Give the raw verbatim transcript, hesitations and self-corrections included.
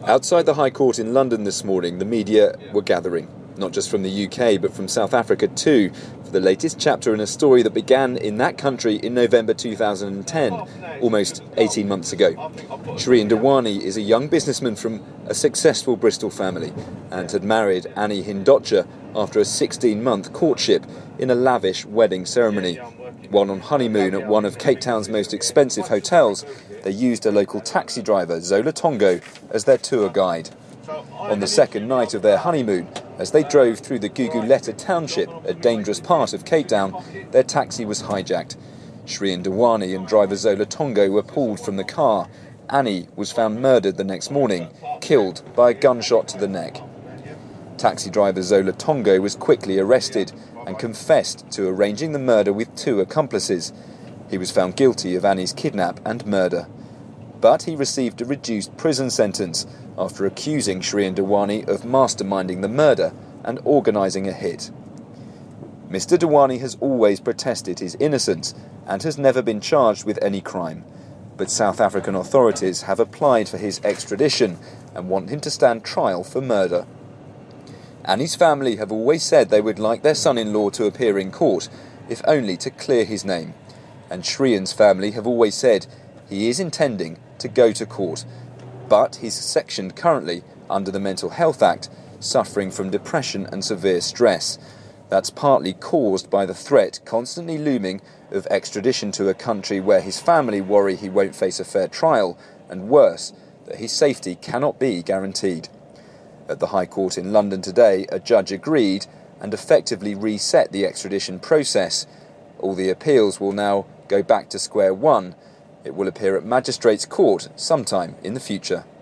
Outside the High Court in London this morning, the media were gathering, not just from the U K, but from South Africa too, for the latest chapter in a story that began in that country in November two thousand ten, almost eighteen months ago. Shrien Dewani is a young businessman from a successful Bristol family and had married Annie Hindocha after a sixteen-month courtship in a lavish wedding ceremony. While on honeymoon at one of Cape Town's most expensive hotels, they used a local taxi driver, Zola Tongo, as their tour guide. On the second night of their honeymoon, as they drove through the Gugulethu township, a dangerous part of Cape Town, their taxi was hijacked. Shrien Dewani and driver Zola Tongo were pulled from the car. Annie was found murdered the next morning, killed by a gunshot to the neck. Taxi driver Zola Tongo was quickly arrested and confessed to arranging the murder with two accomplices. He was found guilty of Annie's kidnap and murder. But he received a reduced prison sentence after accusing Shrien Dewani of masterminding the murder and organising a hit. Mister Dewani has always protested his innocence and has never been charged with any crime. But South African authorities have applied for his extradition and want him to stand trial for murder. Annie's family have always said they would like their son-in-law to appear in court, if only to clear his name. And Shrien's family have always said he is intending to go to court, but he's sectioned currently under the Mental Health Act, suffering from depression and severe stress. That's partly caused by the threat constantly looming of extradition to a country where his family worry he won't face a fair trial, and worse, that his safety cannot be guaranteed. At the High Court in London today, a judge agreed and effectively reset the extradition process. All the appeals will now go back to square one. It will appear at Magistrates' Court sometime in the future.